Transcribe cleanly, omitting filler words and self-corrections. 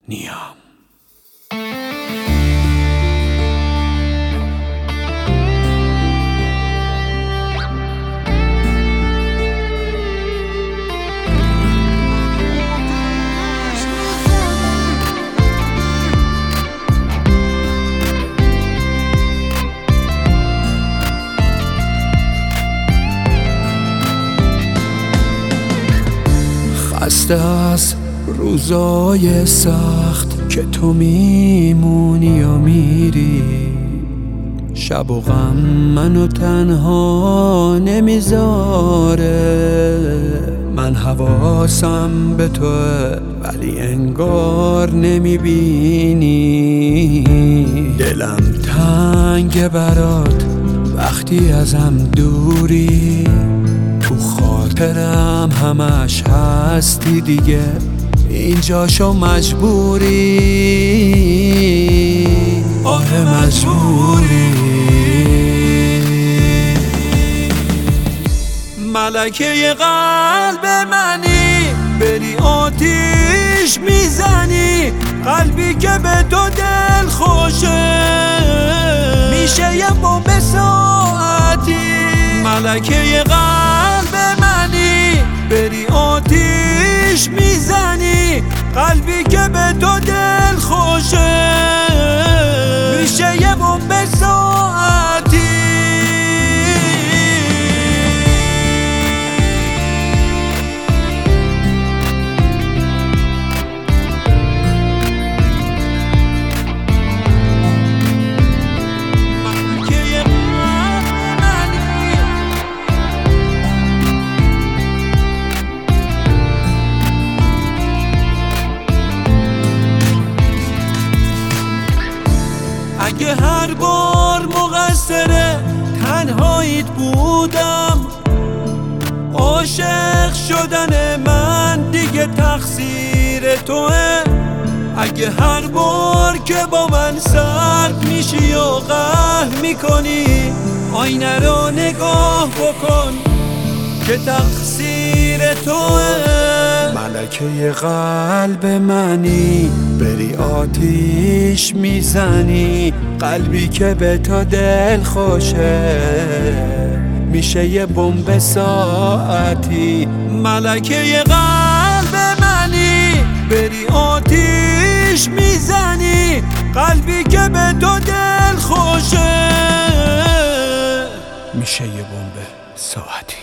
نیام. خسته از روزای سخت که تو میمونی و میری، شب و غم منو تنها نمیذاره. من حواسم به توه ولی انگار نمیبینی. دلم تنگ برات وقتی ازم دوری، تو خاطرم همش هستی دیگه، اینجاشو مجبوری. آره مجبوری. ملکه قلب منی، بری آتیش میزنی، قلبی که به تو دل خوشه میشه یه بمب ساعتی. ملکه قلب منی، بری آتیش میزنی، قلبی که به تو دل خوشه میشه یه بمب ساعتی. اگه هر بار مقصر تنهاییت بودم، عاشق شدن من دیگه تقصیر توه. اگه هر بار که با من سرد میشی و قهر میکنی، آینه رو نگاه بکن که تقصیر توه. ملکه قلب منی، بری آتیش میزنی، قلبی که به تو دل خوشه میشه یه بمب ساعتی. ملکه قلب منی، بری آتیش میزنی، قلبی که به تو دل خوشه میشه یه بمب ساعتی.